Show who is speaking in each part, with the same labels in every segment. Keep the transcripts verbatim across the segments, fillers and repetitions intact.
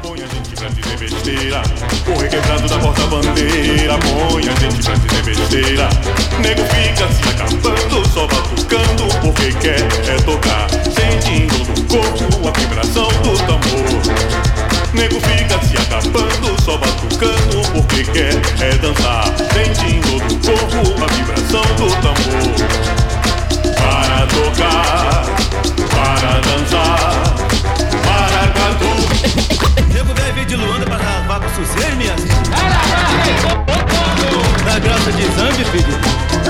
Speaker 1: põe a gente pra dizer besteira. O requebrado da porta-bandeira põe a gente pra dizer besteira. Nego fica se acabando, só batucando, porque quer é tocar, sentindo no corpo a vibração do tambor. Nego fica se acabando, só batucando, porque quer é dançar, sentindo no corpo a vibração do tambor. Para tocar, para dançar, para cantar.
Speaker 2: Nego deve de Luanda pra ravar com sucesso, minha filha. Da graça de Zambi, filho.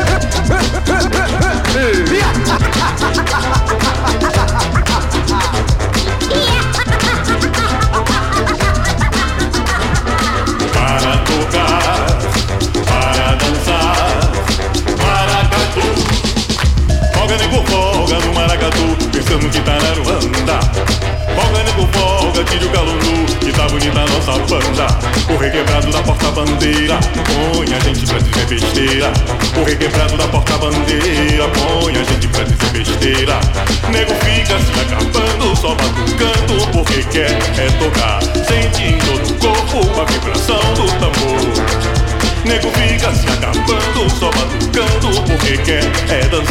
Speaker 1: Para tocar, para dançar, maracatu. Folga nego folga no maracatu, pensando que tá na Ruanda. Folga nego folga, tira o calundu, que tá bonita a nossa banda. O requebrado da porta-bandeira põe a gente pra dizer besteira. O requebrado da porta-bandeira põe a gente pra dizer besteira. Nego fica se acabando, só batucando, porque quer é tocar, sentindo no corpo a vibração do tambor. Nego fica se acabando, só batucando, porque quer é dançar,